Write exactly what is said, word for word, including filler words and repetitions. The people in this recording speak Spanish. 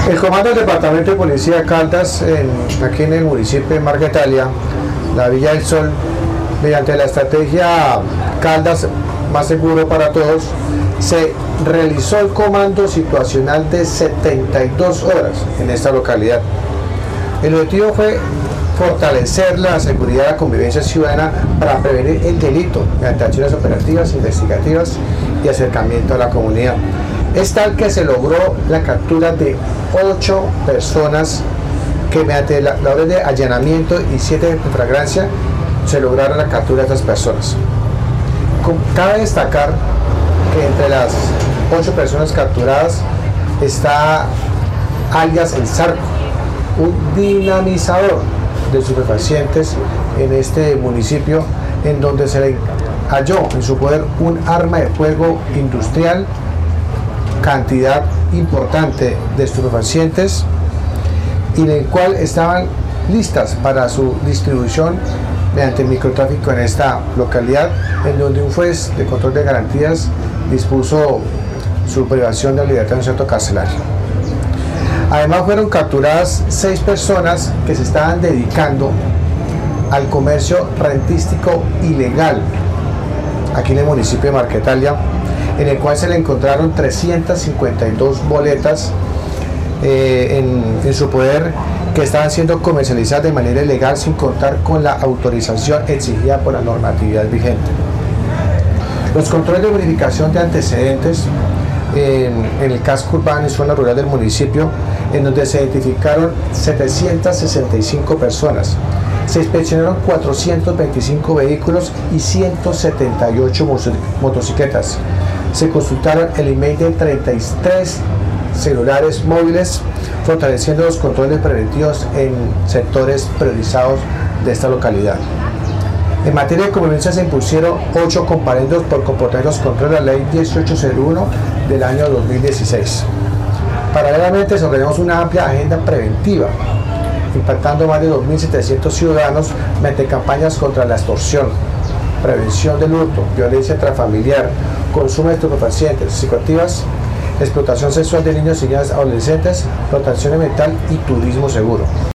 El comando del Departamento de Policía de Caldas, en, aquí en el municipio de Marquetalia, la Villa del Sol, mediante la estrategia Caldas más seguro para todos, se realizó el comando situacional de setenta y dos horas en esta localidad. El objetivo fue fortalecer la seguridad y la convivencia ciudadana para prevenir el delito mediante acciones operativas, investigativas y acercamiento a la comunidad. Es tal que se logró la captura de ocho personas que mediante la, la orden de allanamiento y siete de flagrancia se lograron la captura de estas personas. Cabe destacar que entre las ocho personas capturadas está alias El Zarco, un dinamizador de estupefacientes en este municipio, en donde se le halló en su poder un arma de fuego industrial, cantidad importante de estupefacientes, y en el cual estaban listas para su distribución mediante el microtráfico en esta localidad, en donde un juez de control de garantías dispuso su privación de libertad en un centro carcelario. Además fueron capturadas seis personas que se estaban dedicando al comercio rentístico ilegal aquí en el municipio de Marquetalia, en el cual se le encontraron trescientas cincuenta y dos boletas eh, en, en su poder, que estaban siendo comercializadas de manera ilegal sin contar con la autorización exigida por la normatividad vigente. Los controles de verificación de antecedentes en, en el casco urbano y zona rural del municipio, en donde se identificaron setecientas sesenta y cinco personas. Se inspeccionaron cuatrocientos veinticinco vehículos y ciento setenta y ocho motocicletas. Se consultaron el email de treinta y tres celulares móviles, fortaleciendo los controles preventivos en sectores priorizados de esta localidad. En materia de convivencia se impusieron ocho comparendos por comportamientos contra la ley dieciocho cero uno del año dos mil dieciséis. Paralelamente desarrollamos una amplia agenda preventiva, impactando más de dos mil setecientos ciudadanos mediante campañas contra la extorsión, prevención del hurto, violencia intrafamiliar, consumo de estupefacientes, psicoactivas, explotación sexual de niños y niñas adolescentes, protección mental y turismo seguro.